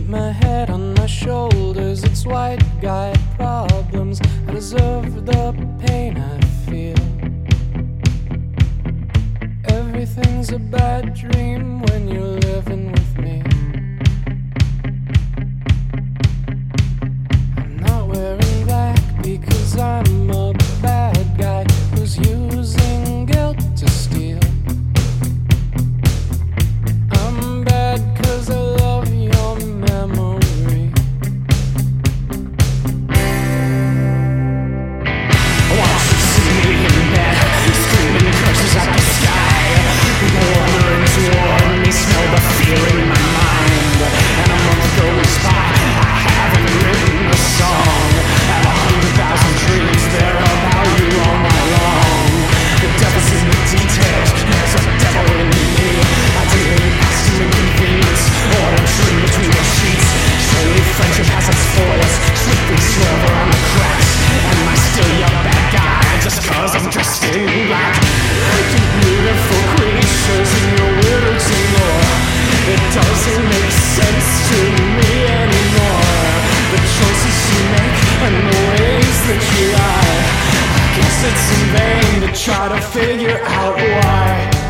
my head on my shoulders. It's white guy problems. I deserve the pain I feel. Everything's a bad dream when you're living with me. I'm not wearing black because I'm a bad guy who's using guilt to steal. I'm bad cause I love your memory. I want you to see me in bed, screaming curses at the sky. Wandering toward me, smell the fear in my mind. And a month goes by, I haven't written a song. And 100,000 dreams there about you all night long. The devil's in the details, there's a devil in me. I didn't ask to inconvenience or a dream between the sheets. Surely friendship has its foils, swiftly swerve around the cracks. Am I still your bad guy just cause I'm dressed in black? You beautiful creatures in your words and lore, it doesn't make sense to me anymore. The choices you make and the ways that you lie, I guess it's in vain to try to figure out why.